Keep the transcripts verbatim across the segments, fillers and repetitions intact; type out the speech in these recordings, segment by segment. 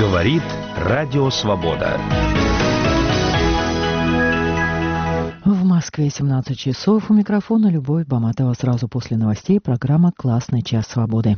Говорит Радио Свобода. В Москве семнадцать часов. У микрофона Любовь Баматова. Сразу после новостей программа «Классный час свободы».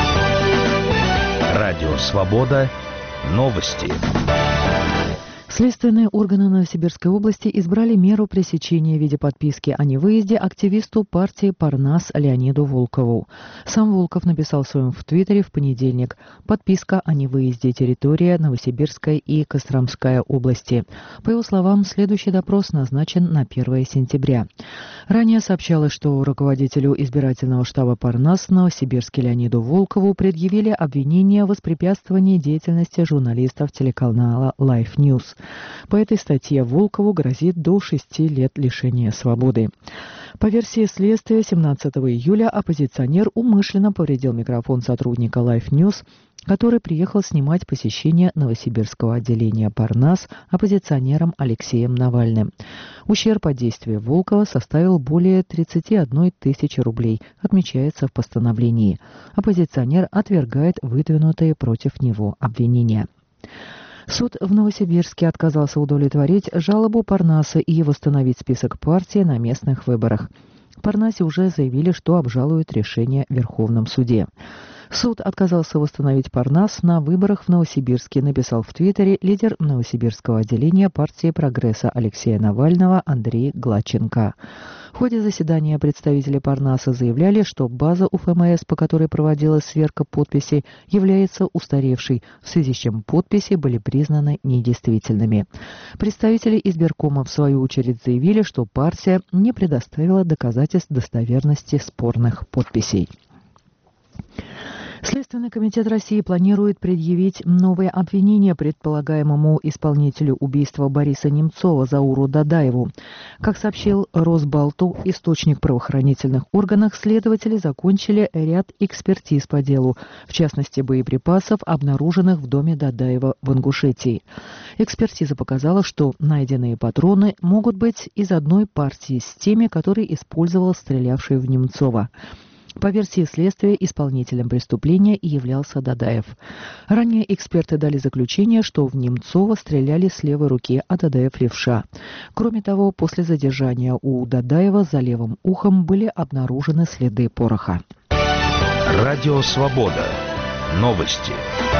Радио Свобода. Новости. Следственные органы Новосибирской области избрали меру пресечения в виде подписки о невыезде активисту партии «Парнас» Леониду Волкову. Сам Волков написал в своем в Твиттере в понедельник: «Подписка о невыезде. Территория Новосибирская и Костромская области». По его словам, следующий допрос назначен на первое сентября. Ранее сообщалось, что руководителю избирательного штаба «Парнас» в Новосибирске Леониду Волкову предъявили обвинение в воспрепятствовании деятельности журналистов телеканала Life News. По этой статье Волкову грозит до шести лет лишения свободы. По версии следствия, семнадцатого июля оппозиционер умышленно повредил микрофон сотрудника Life News, который приехал снимать посещение новосибирского отделения «Парнас» оппозиционером Алексеем Навальным. Ущерб от действия Волкова составил более тридцати одной тысячи рублей, отмечается в постановлении. Оппозиционер отвергает выдвинутые против него обвинения. Суд в Новосибирске отказался удовлетворить жалобу Парнаса и восстановить список партии на местных выборах. В Парнасе уже заявили, что обжалуют решение в Верховном суде. Суд отказался восстановить Парнас на выборах в Новосибирске, написал в Твиттере лидер новосибирского отделения партии «Прогресса» Алексея Навального Андрей Гладченко. В ходе заседания представители Парнаса заявляли, что база УФМС, по которой проводилась сверка подписей, является устаревшей, в связи с чем подписи были признаны недействительными. Представители избиркома, в свою очередь, заявили, что партия не предоставила доказательств достоверности спорных подписей. Следственный комитет России планирует предъявить новые обвинения предполагаемому исполнителю убийства Бориса Немцова Зауру Дадаеву. Как сообщил Росбалту источник в правоохранительных органах, следователи закончили ряд экспертиз по делу, в частности боеприпасов, обнаруженных в доме Дадаева в Ингушетии. Экспертиза показала, что найденные патроны могут быть из одной партии с теми, которые использовал стрелявший в Немцова. По версии следствия, исполнителем преступления и являлся Дадаев. Ранее эксперты дали заключение, что в Немцова стреляли с левой руки, а Дадаев левша. Кроме того, после задержания у Дадаева за левым ухом были обнаружены следы пороха. Радио Свобода. Новости.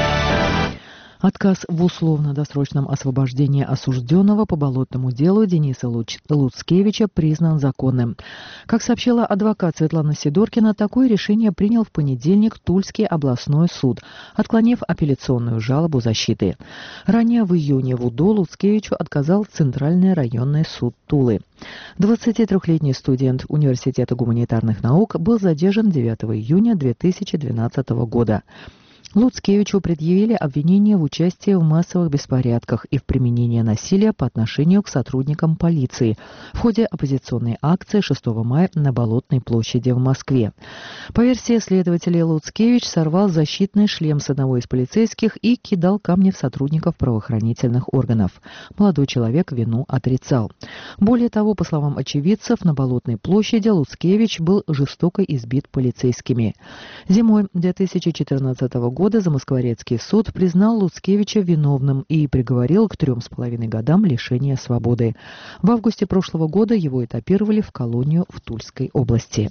Отказ в условно-досрочном освобождении осужденного по болотному делу Дениса Луч... Луцкевича признан законным. Как сообщила адвокат Светлана Сидоркина, такое решение принял в понедельник Тульский областной суд, отклонив апелляционную жалобу защиты. Ранее в июне в УДО Луцкевичу отказал Центральный районный суд Тулы. двадцатитрёхлетний студент Университета гуманитарных наук был задержан девятого июня две тысячи двенадцатого года. Луцкевичу предъявили обвинение в участии в массовых беспорядках и в применении насилия по отношению к сотрудникам полиции в ходе оппозиционной акции шестого мая на Болотной площади в Москве. По версии следователей, Луцкевич сорвал защитный шлем с одного из полицейских и кидал камни в сотрудников правоохранительных органов. Молодой человек вину отрицал. Более того, по словам очевидцев, на Болотной площади Луцкевич был жестоко избит полицейскими. Зимой две тысячи четырнадцатого года Замоскворецкий суд признал Луцкевича виновным и приговорил к трем с половиной годам лишения свободы. В августе прошлого года его этапировали в колонию в Тульской области.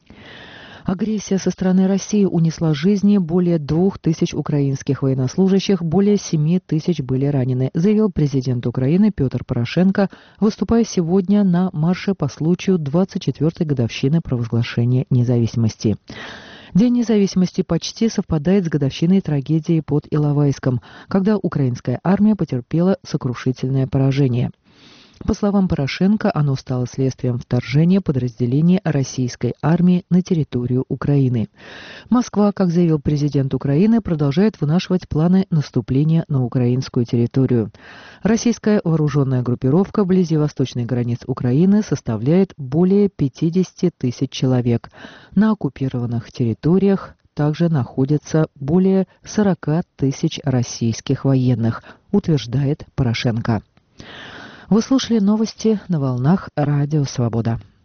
Агрессия со стороны России унесла жизни более двух тысяч украинских военнослужащих, более семи тысяч были ранены, заявил президент Украины Петр Порошенко, выступая сегодня на марше по случаю двадцать четвёртой годовщины провозглашения независимости. День независимости почти совпадает с годовщиной трагедии под Иловайском, когда украинская армия потерпела сокрушительное поражение. По словам Порошенко, оно стало следствием вторжения подразделений российской армии на территорию Украины. Москва, как заявил президент Украины, продолжает вынашивать планы наступления на украинскую территорию. Российская вооруженная группировка вблизи восточной границ Украины составляет более пятидесяти тысяч человек. На оккупированных территориях также находится более сорока тысяч российских военных, утверждает Порошенко. Вы слушали новости на волнах Радио Свобода.